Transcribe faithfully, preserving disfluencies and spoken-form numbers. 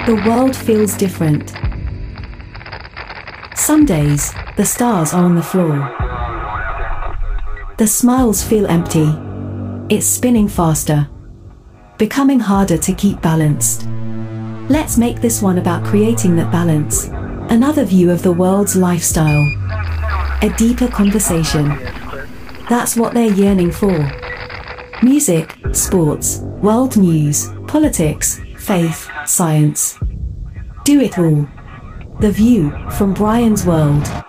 The world feels different. Some days, the stars are on the floor. The smiles feel empty. It's spinning faster, becoming harder to keep balanced. Let's make this one about creating that balance. Another view of the world's lifestyle. A deeper conversation. That's what they're yearning for. Music, sports, world news, politics, faith, science. Do it all. The View from Brian's World.